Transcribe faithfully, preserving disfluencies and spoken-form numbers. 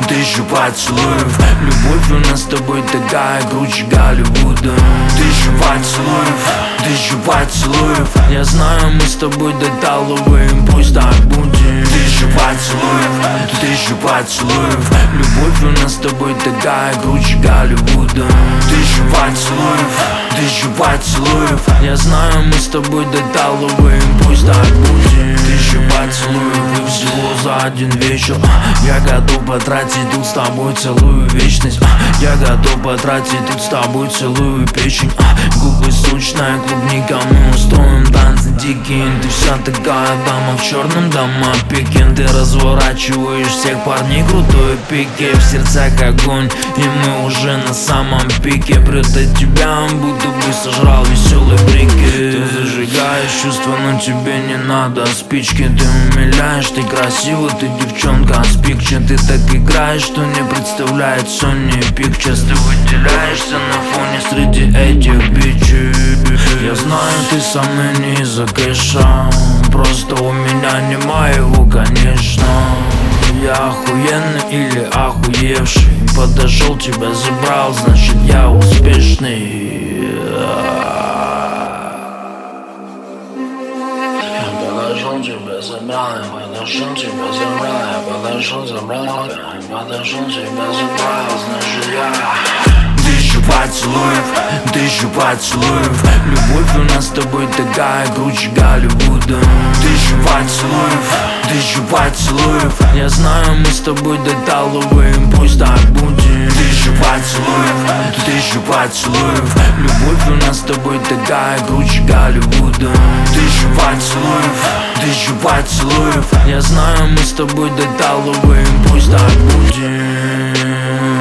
тысячу поцелуев. Любовь у нас с тобой такая круче Голливуда. Тысячу поцелуев, тысячу поцелуев. Я знаю, мы с тобой доталываем, пусть так будет. Тысячу поцелуев, тысячу поцелуев. Любовь у нас с тобой такая круче Голливуда. Тысячу поцелуев, тысячу поцелуев. Я знаю, мы с тобой доталываем, пусть так будет. Тысячу поцелуев и всего за один вечер. Я готов потратить тут с тобой целую вечность. Я готов потратить тут с тобой целую печень. Губы сочная клубника, мы устроим танцы дикие. Ты вся такая дама в черном дома Пекин. Ты разворачиваешь всех парней крутой пике. В сердцах огонь, и мы уже на самом пике. Прет от тебя, будто бы сожрал веселый брикет. Ты зажигаешь чувства, но тебе не надо спички. Ты умиляешь, ты красива, ты девчонка с пикча. Ты так играешь, что не представляет Sony Pictures. Ты выделяешься на фоне среди этих бичей. Я знаю, ты со мной не из-за кэша, просто у меня не моего, конечно. Я охуенный или охуевший? Подошел, тебя забрал, значит я успешный. Подошел, тебя забрал, подошел, тебя забрал, подошел, забрал, подошел, тебя забрал, значит я. Тысячу поцелуев, тысячу поцелуев. Любовь у нас с тобой такая круче Голливуда. Тысячу поцелуев, тысячу поцелуев. Я знаю, мы с тобой доталываем, пусть так будет. Тысячу поцелуев, тысячу поцелуев. Любовь у нас с тобой такая круче Голливуда. Тысячу поцелуев, тысячу поцелуев. Я знаю, мы с тобой доталываем, пусть так будет.